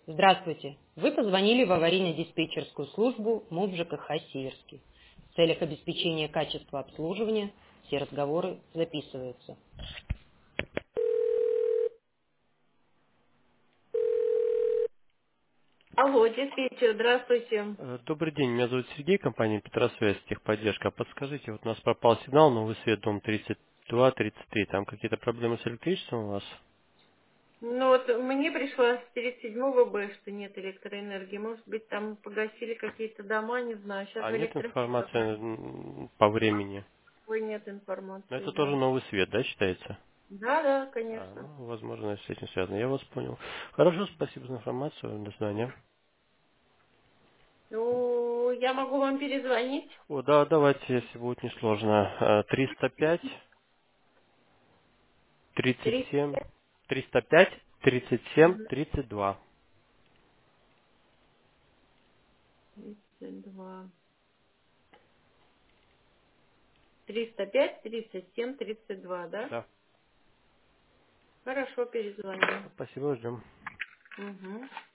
Здравствуйте. Вы позвонили в аварийно-диспетчерскую службу МУП ЖКХ Северский. В целях обеспечения качества обслуживания все разговоры записываются. Алло, диспетчер, здравствуйте. Добрый день, меня зовут Сергей, компания Петросвязь, техподдержка. Подскажите, вот у нас пропал сигнал, новый свет, дом 32-33, там какие-то проблемы с электричеством у вас? Ну вот мне пришло с 37-го Б, что нет электроэнергии. Может быть, там погасили какие-то дома, не знаю. Сейчас А в нет электроэнергию информации по времени? нет Но информации, это тоже да. новый свет, да, считается? Да, конечно. Ну, возможно, с этим связано, я вас понял. Хорошо, спасибо за информацию, до свидания. Ну, я могу вам перезвонить. О, да, давайте, если будет несложно. 305, 37, 305, 37, 32. 32. 305, 37, 32, да? Да, Хорошо, перезвоню. спасибо, ждем. Угу.